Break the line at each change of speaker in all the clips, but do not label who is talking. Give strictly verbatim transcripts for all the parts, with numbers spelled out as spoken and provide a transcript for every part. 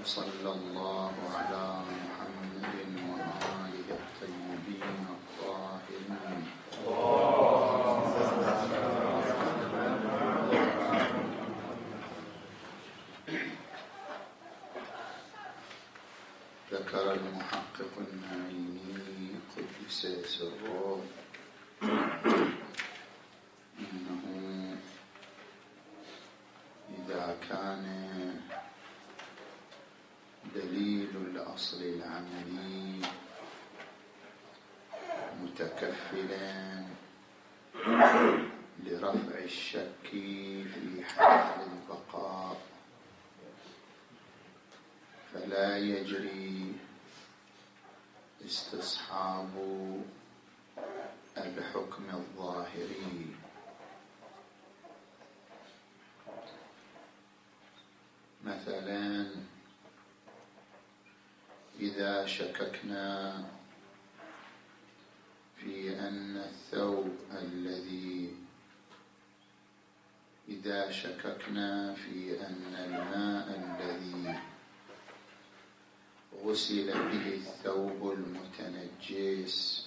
وصلى الله على محمد وآله الطيبين الطاهرين. ذكر المحقق النعيمي قدس سره إنه إذا كان دليل الأصل العملي متكفلا لرفع الشك في حال البقاء، فلا يجري استصحاب الحكم الظاهري. مثلا إذا شككنا في أن الثوب الذي إذا شككنا في أن الماء الذي غسل به الثوب المتنجس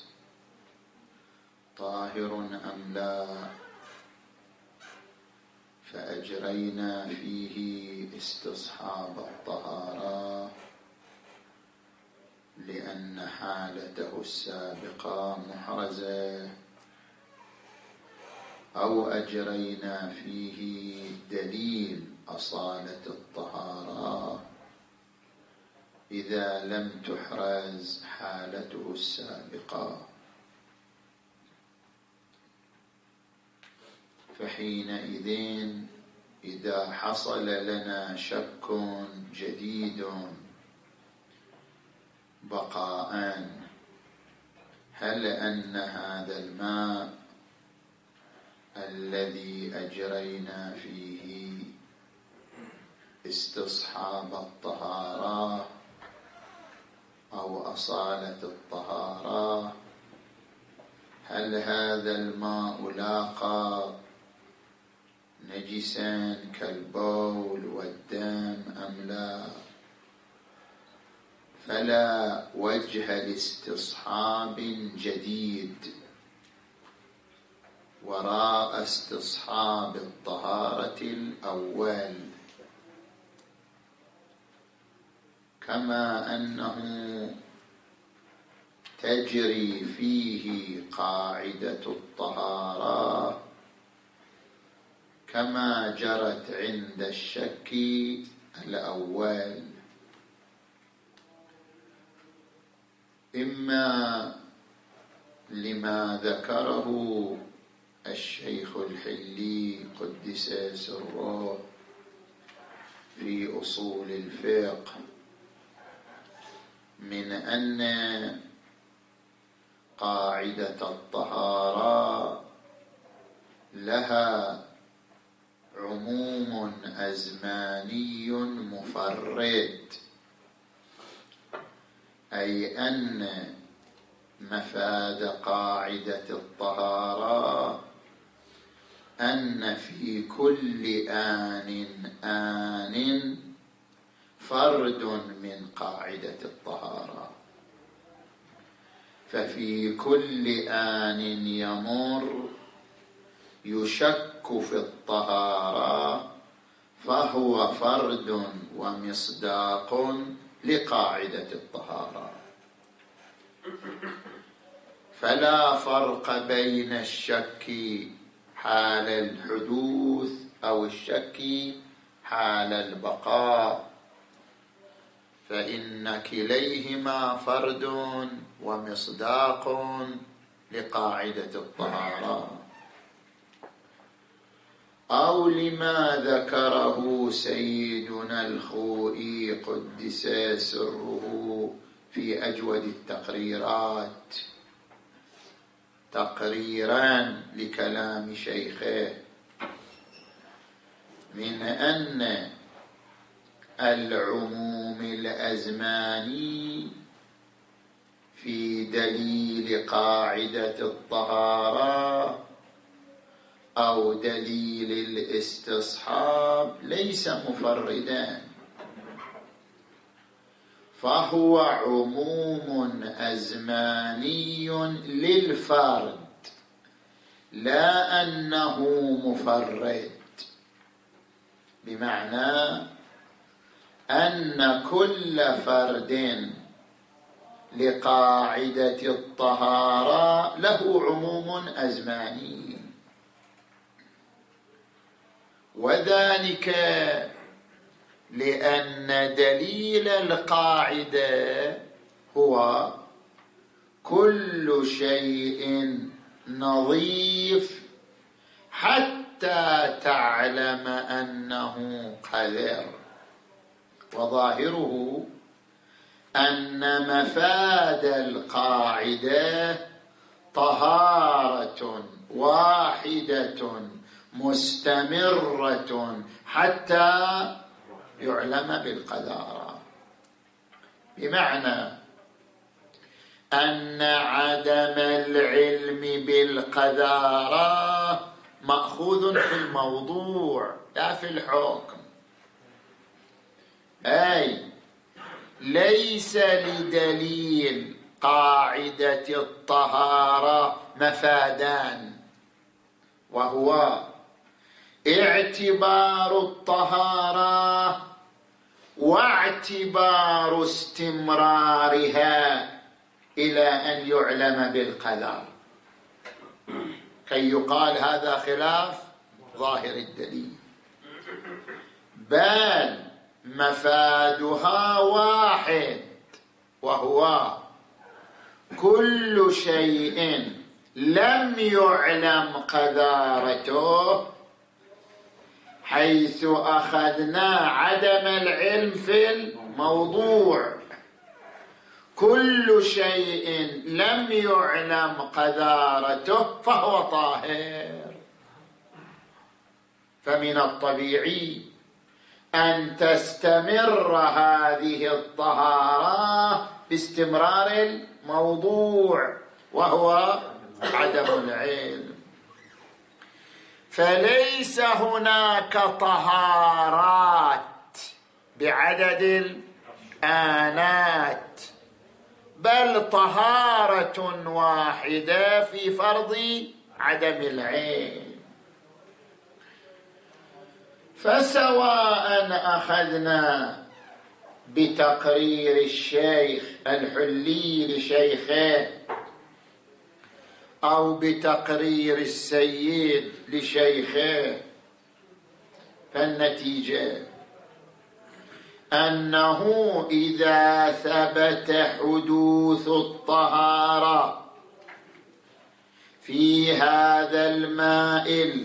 طاهر أم لا، فأجرينا فيه استصحاب الطهارة لأن حالته السابقة محرزة، أو أجرينا فيه دليل أصالة الطهارة إذا لم تحرز حالته السابقة، فحينئذ إذا حصل لنا شك جديد بقاء هل أن هذا الماء الذي أجرينا فيه استصحاب الطهارة أو أصالة الطهارة، هل هذا الماء لاقى نجسا كالبول والدم أم لا، فلا وجه لاستصحاب جديد وراء استصحاب الطهارة الأول، كما أنه تجري فيه قاعدة الطهارة كما جرت عند الشك الأول، إما لما ذكره الشيخ الحلي قدس سره في أصول الفقه من أن قاعدة الطهارة لها عموم أزماني مفرد، أي أن مفاد قاعدة الطهارة أن في كل آن آن فرد من قاعدة الطهارة، ففي كل آن يمر يشك في الطهارة فهو فرد ومصداق لقاعدة الطهارة، فلا فرق بين الشك حال الحدوث أو الشك حال البقاء، فإن كليهما فرد ومصداق لقاعدة الطهارة. أو لما ذكره سيدنا الخوئي قدس سره في أجود التقريرات تقريرا لكلام شيخه من أن العموم الأزماني في دليل قاعدة الطهارة أو دليل الاستصحاب ليس مفردا، فهو عموم أزماني للفرد، لا أنه مفرد، بمعنى أن كل فرد لقاعدة الطهارة له عموم أزماني، وذلك لأن دليل القاعدة هو كل شيء نظيف حتى تعلم أنه قذر، وظاهره أن مفاد القاعدة طهارة واحدة مستمرة حتى يعلم بالقذارة، بمعنى أن عدم العلم بالقذارة مأخوذ في الموضوع لا في الحكم، أي ليس لدليل قاعدة الطهارة مفادان، وهو اعتبار الطهارة واعتبار استمرارها إلى أن يعلم بالقذار، كي يقال هذا خلاف ظاهر الدليل، بل مفادها واحد، وهو كل شيء لم يعلم قذارته، حيث أخذنا عدم العلم في الموضوع، كل شيء لم يعلم قذارته فهو طاهر. فمن الطبيعي أن تستمر هذه الطهارة باستمرار الموضوع وهو عدم العلم، فليس هناك طهارات بعدد الآنات، بل طهارة واحدة في فرض عدم العلم. فسواء أخذنا بتقرير الشيخ الحلي لشيخه أو بتقرير السيد لشيخه، فالنتيجة أنه إذا ثبت حدوث الطهارة في هذا الماء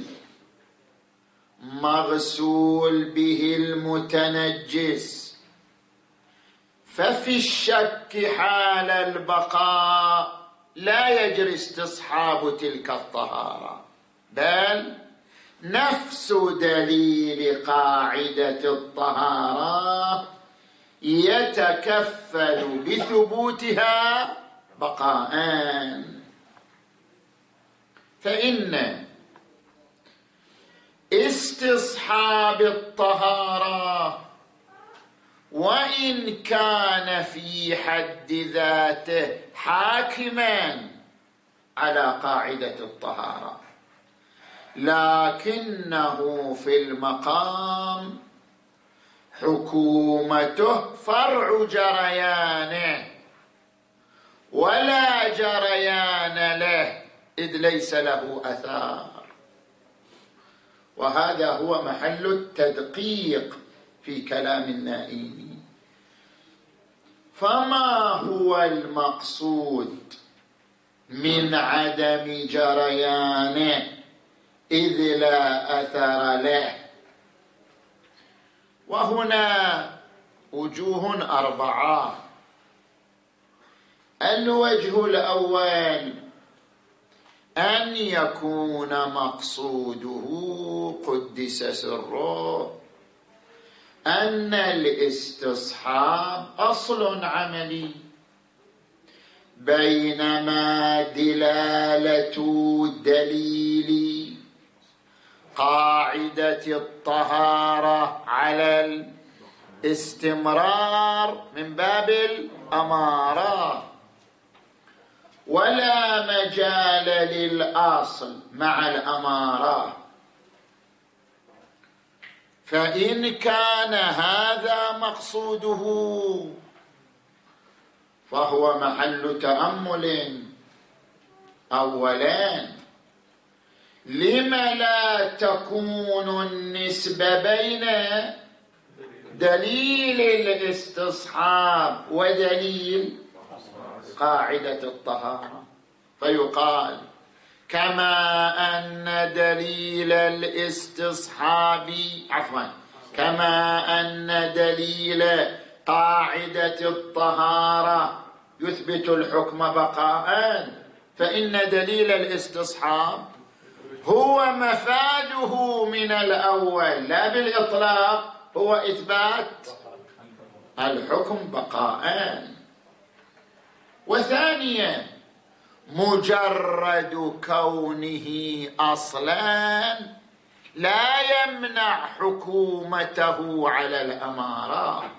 المغسول به المتنجس، ففي الشك حال البقاء لا يجري استصحاب تلك الطهارة، بل نفس دليل قاعدة الطهارة يتكفل بثبوتها بقاء. فإن استصحاب الطهارة وإن كان في حد ذاته حاكما على قاعدة الطهارة، لكنه في المقام حكومته فرع جريانه ولا جريان له، إذ ليس له أثار. وهذا هو محل التدقيق في كلام النائمي. فما هو المقصود من عدم جريانه إذ لا أثر له؟ وهنا وجوه أربعة. الوجه الأول أن يكون مقصوده قدس سره أن الاستصحاب أصل عملي، بينما دلالة دليل قاعدة الطهارة على استمرار من باب الأمارة، ولا مجال للأصل مع الأمارة. فإن كان هذا مقصوده فهو محل تأمل. أولا، لم لا تكون النسبة بين دليل الاستصحاب ودليل قاعدة الطهارة؟ فيقال كما أن دليل الاستصحاب عفوا كما أن دليل قاعدة الطهارة يثبت الحكم بقاء، فإن دليل الاستصحاب هو مفاده من الأول لا بالإطلاق، هو إثبات الحكم بقاء. وثانيا، مجرد كونه أصلا لا يمنع حكومته على الأمارة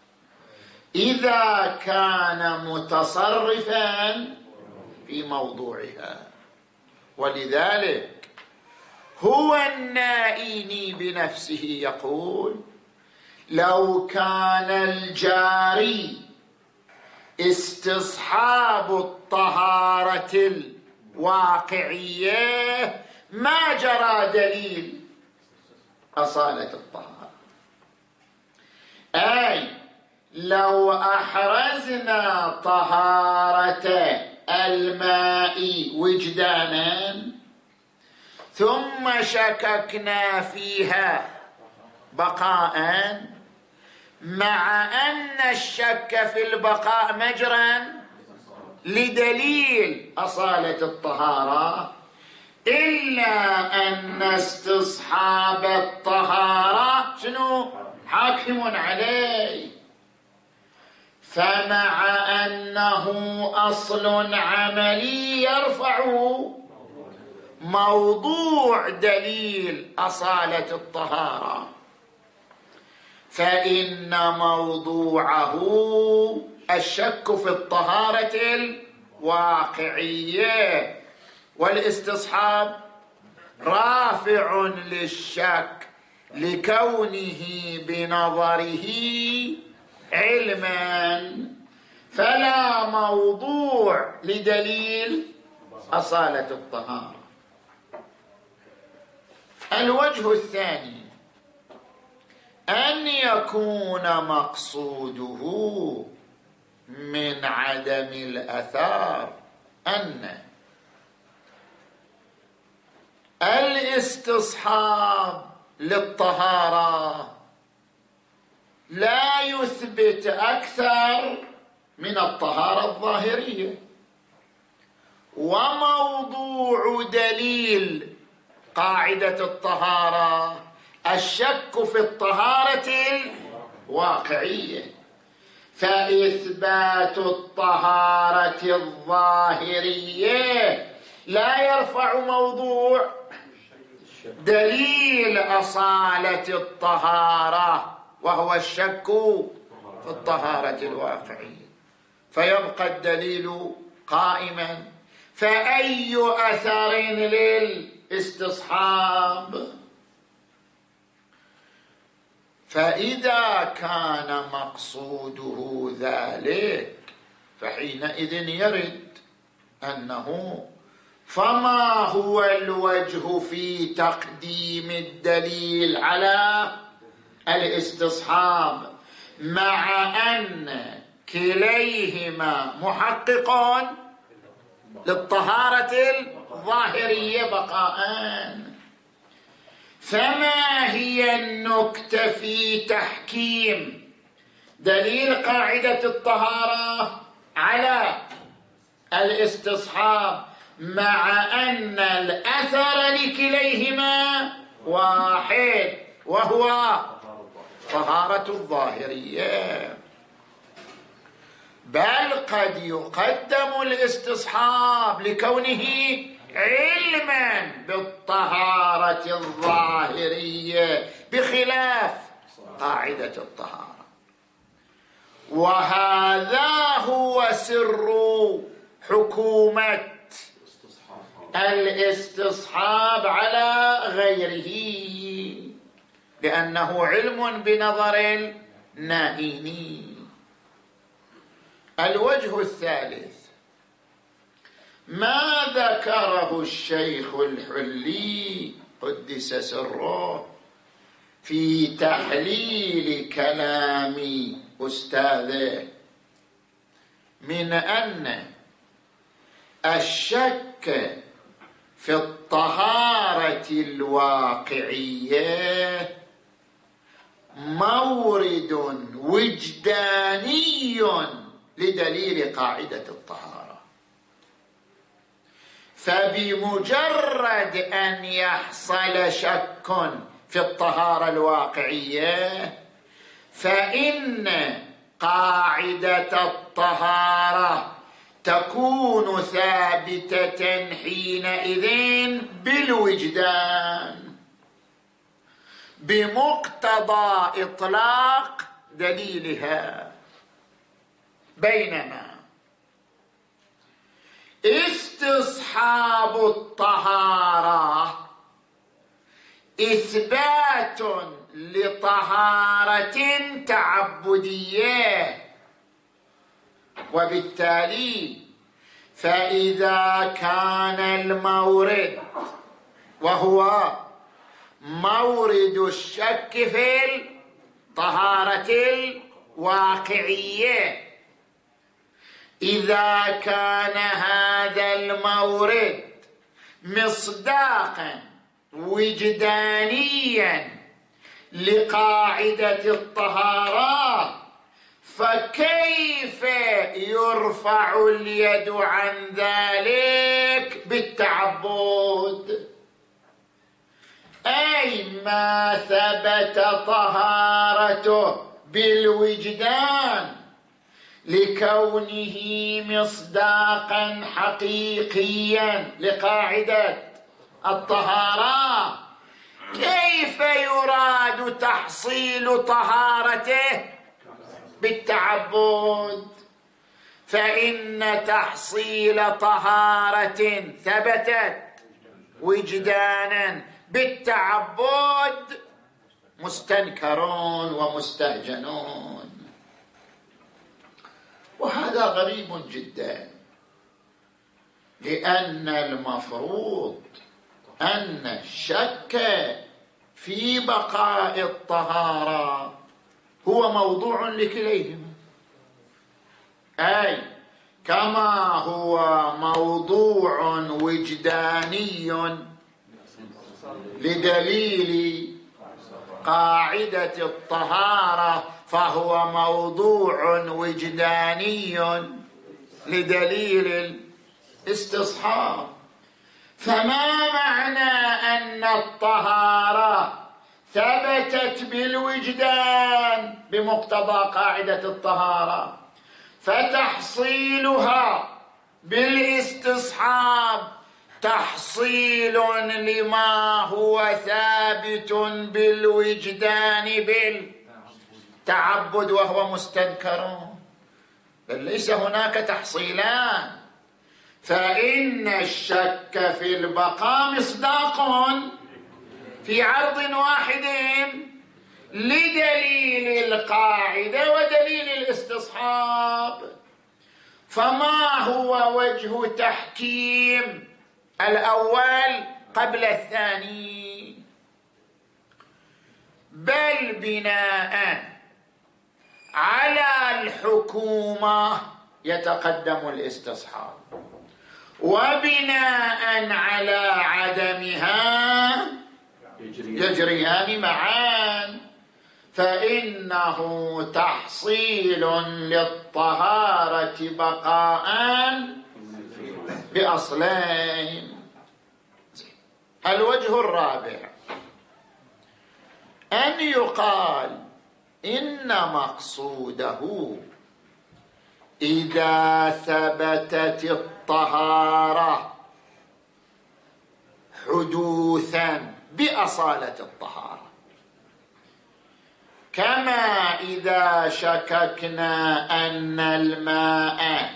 إذا كان متصرفا في موضوعها. ولذلك هو النائي بنفسه يقول: لو كان الجاري استصحاب الطهارة الواقعية ما جرى دليل أصالة الطهارة، أي لو أحرزنا طهارة الماء وجدانا ثم شككنا فيها بقاء، مع أن الشك في البقاء مجرى لدليل أصالة الطهارة، إلا أن استصحاب الطهارة شنو؟ حاكم عليه. فمع أنه أصل عملي يرفع موضوع دليل أصالة الطهارة، فإن موضوعه الشك في الطهارة الواقعية، والاستصحاب رافع للشك لكونه بنظره علما، فلا موضوع لدليل أصالة الطهارة. الوجه الثاني أن يكون مقصوده من عدم الأثار أن الاستصحاب للطهارة لا يثبت أكثر من الطهارة الظاهرية، وموضوع دليل قاعدة الطهارة الشك في الطهارة الواقعية، فإثبات الطهارة الظاهرية لا يرفع موضوع دليل أصالة الطهارة وهو الشك في الطهارة الواقعية، فيبقى الدليل قائما. فأي أثر للاستصحاب؟ فإذا كان مقصوده ذلك فحينئذ يرد أنه فما هو الوجه في تقديم الدليل على الاستصحاب مع أن كليهما محقق للطهارة الظاهرية بقاء؟ فما هي النكتة في تحكيم دليل قاعدة الطهارة على الاستصحاب مع أن الأثر لكليهما واحد وهو طهارة الظاهرية؟ بل قد يقدم الاستصحاب لكونه علما بالطهارة الظاهرية بخلاف قاعدة الطهارة.
وهذا هو سر حكومة الاستصحاب على غيره، لأنه علم بنظر النائين. الوجه الثالث ما ذكره الشيخ الحلي قدس سره في تحليل كلام أستاذه من أن الشك في الطهارة الواقعية مورد وجداني لدليل قاعدة الطهارة، فبمجرد أن يحصل شك في الطهارة الواقعية فإن قاعدة الطهارة تكون ثابتة حينئذ بالوجدان بمقتضى إطلاق دليلها، بينما استصحاب الطهارة إثبات لطهارة تعبدية، وبالتالي فإذا كان المورد وهو مورد الشك في الطهارة الواقعية، إذا كان هذا المورد مصداقا وجدانيا لقاعدة الطهارة، فكيف يرفع اليد عن ذلك بالتعبد؟ أي ما ثبت طهارته بالوجدان لكونه مصداقا حقيقيا لقاعدة الطهارة، كيف يراد تحصيل طهارته بالتعبد؟ فإن تحصيل طهارة ثبتت وجدانا بالتعبد مستنكرون ومستهجنون، وهذا غريب جدا، لأن المفروض أن الشك في بقاء الطهارة هو موضوع لكليهما، أي كما هو موضوع وجداني لدليل قاعدة الطهارة فهو موضوع وجداني لدليل الاستصحاب. فما معنى أن الطهارة ثبتت بالوجدان بمقتضى قاعدة الطهارة، فتحصيلها بالاستصحاب تحصيل لما هو ثابت بالوجدان بالتعبد وهو مستنكر؟ بل ليس هناك تحصيلان، فإن الشك في البقاء مصداق في عرض واحد لدليل القاعدة ودليل الاستصحاب. فما هو وجه تحكيم الأول قبل الثاني؟ بل بناء على الحكومة يتقدم الاستصحاب، وبناء على عدمها يجريان معا، فإنه تحصيل للطهارة بقاء بأصلين. الوجه الرابع أن يقال إن مقصوده إذا ثبتت الطهارة حدوثا بأصالة الطهارة، كما إذا شككنا أن الماء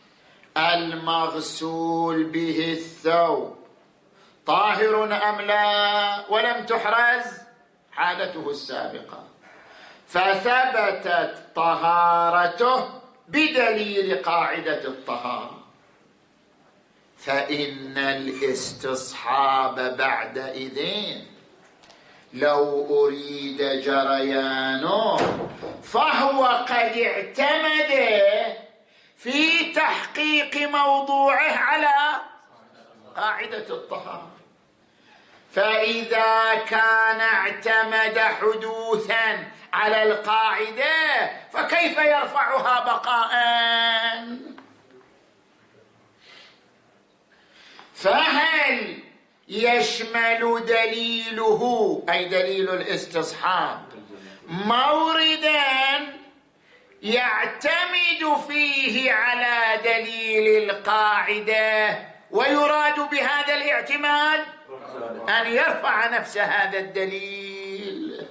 المغسول به الثوب طاهر أم لا ولم تحرز حالته السابقة، فثبتت طهارته بدليل قاعدة الطهارة، فإن الاستصحاب بعدئذ لو أريد جريانه فهو قد اعتمد في تحقيق موضوعه على قاعدة الطهارة، فإذا كان اعتمد حدوثا على القاعدة فكيف يرفعها بقاء؟ فهل يشمل دليله أي دليل الاستصحاب موردا يعتمد فيه على دليل القاعدة ويراد بهذا الاعتماد أن يرفع نفس هذا الدليل؟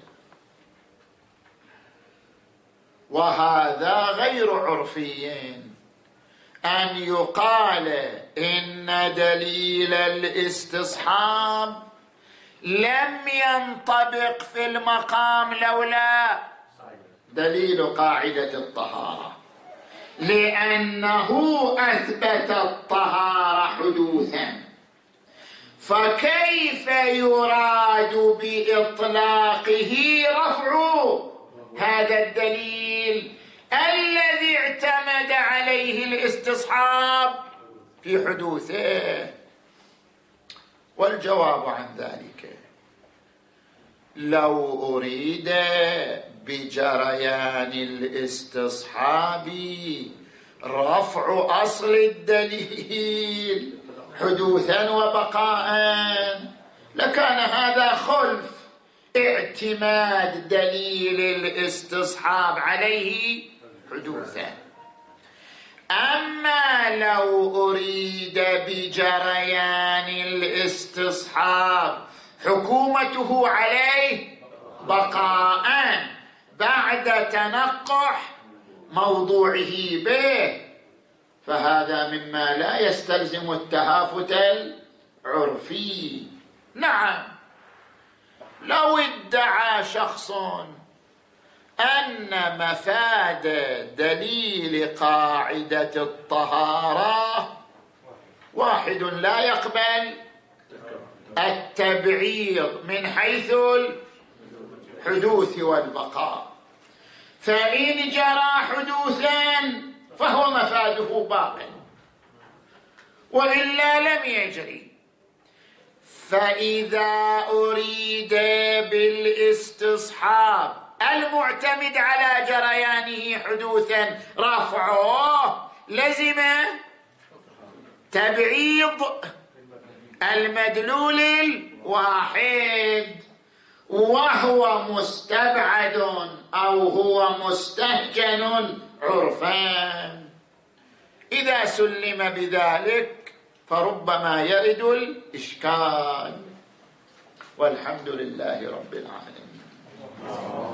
وهذا غير عرفي أن يقال إن دليل الاستصحاب لم ينطبق في المقام لولا دليل قاعدة الطهارة، لأنه أثبت الطهارة حدوثا، فكيف يراد بإطلاقه رفع هذا الدليل الذي اعتمد عليه الاستصحاب في حدوثه؟ والجواب عن ذلك لو أريد بجريان الاستصحاب رفع أصل الدليل حدوثا وبقاء لكان هذا خلف اعتماد دليل الاستصحاب عليه حدوثا. أما لو أريد بجريان الاستصحاب حكومته عليه بقاء بعد تنقح موضوعه به، فهذا مما لا يستلزم التهافت العرفي. نعم، لو ادعى شخص أن مفاد دليل قاعدة الطهارة واحد لا يقبل التبعيض من حيث الحدوث والبقاء، فإن جرى حدوثا فهو مفاده باق وإلا لم يجري. فإذا أريد بالاستصحاب المعتمد على جريانه حدوثا رفعه لزم تبعيض المدلول الواحد، وهو مستبعد أو هو مستهجن عرفان. إذا سلم بذلك فربما يرد الإشكال، والحمد لله رب العالمين.